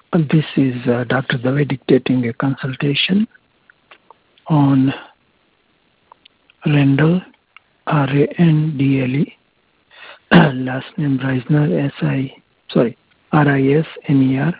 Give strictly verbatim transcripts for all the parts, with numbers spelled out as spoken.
This is uh, Doctor Dave dictating a consultation on Rendell, R A N D L E, last name Reisner, S I, sorry, R I S N E R.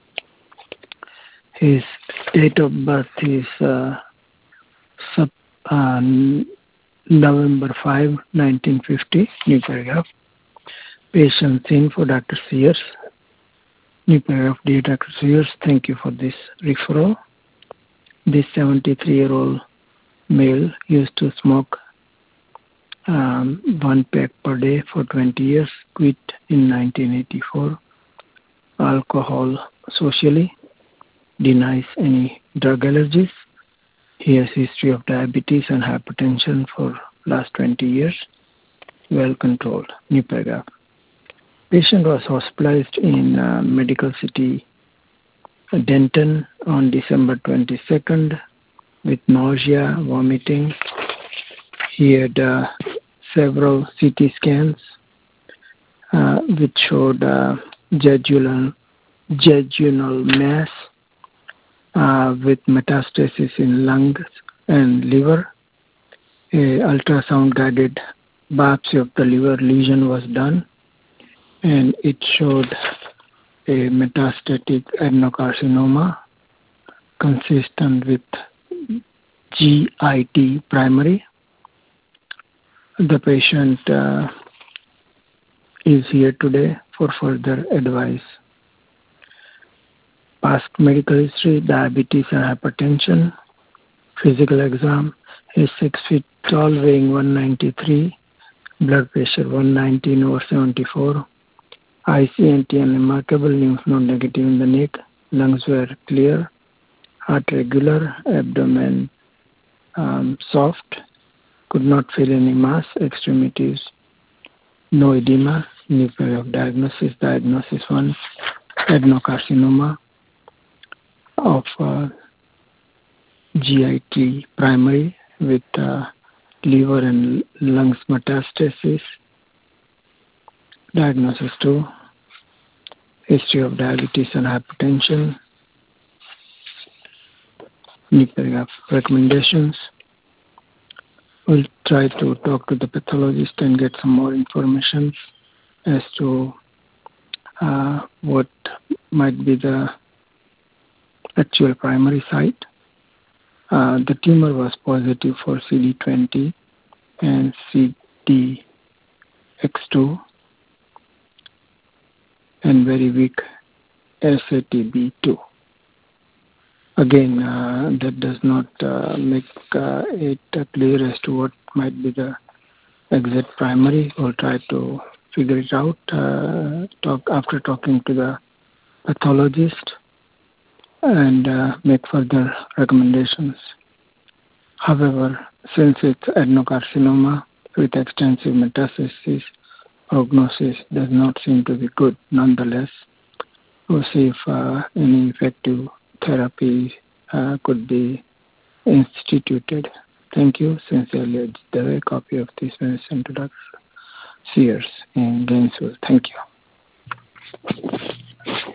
His date of birth is uh, sub, uh, November fifth, nineteen fifty, new paragraph. Patient seen for Doctor Sears. New paragraph, dear Doctor Sears, thank you for this referral. This seventy-three-year-old male used to smoke um, one pack per day for twenty years, quit in nineteen eighty-four. Alcohol socially, denies any drug allergies. He has history of diabetes and hypertension for last twenty years, well controlled. New paragraph. Patient was hospitalized in uh, Medical City, Denton on December twenty-second with nausea, vomiting. He had uh, several C T scans uh, which showed uh, jejunal, jejunal mass uh, with metastasis in lungs and liver. A ultrasound-guided biopsy of the liver lesion was done, and it showed a metastatic adenocarcinoma consistent with G I T primary. The patient uh, is here today for further advice. Past medical history, diabetes and hypertension. Physical exam, is six feet tall, weighing one ninety-three, blood pressure one nineteen over seventy-four. I C N T unremarkable, lymph node negative in the neck, lungs were clear, heart regular, abdomen um, soft, could not feel any mass, extremities, no edema, nuclear of diagnosis, diagnosis one, adenocarcinoma of uh, G I T primary with uh, liver and lungs metastasis. Diagnosis two, history of diabetes and hypertension. New paragraph, recommendations. We'll try to talk to the pathologist and get some more information as to uh, what might be the actual primary site. Uh, the tumor was positive for C D twenty and C D X two and very weak S A T B two. Again, uh, that does not uh, make uh, it uh, clear as to what might be the exact primary. We'll try to figure it out uh, talk after talking to the pathologist and uh, make further recommendations. However, since it's adenocarcinoma with extensive metastasis, prognosis does not seem to be good. Nonetheless, we'll see if uh, any effective therapy uh, could be instituted. Thank you. Sincerely, a copy of this was sent to Doctor Sears in Gainesville. Thank you.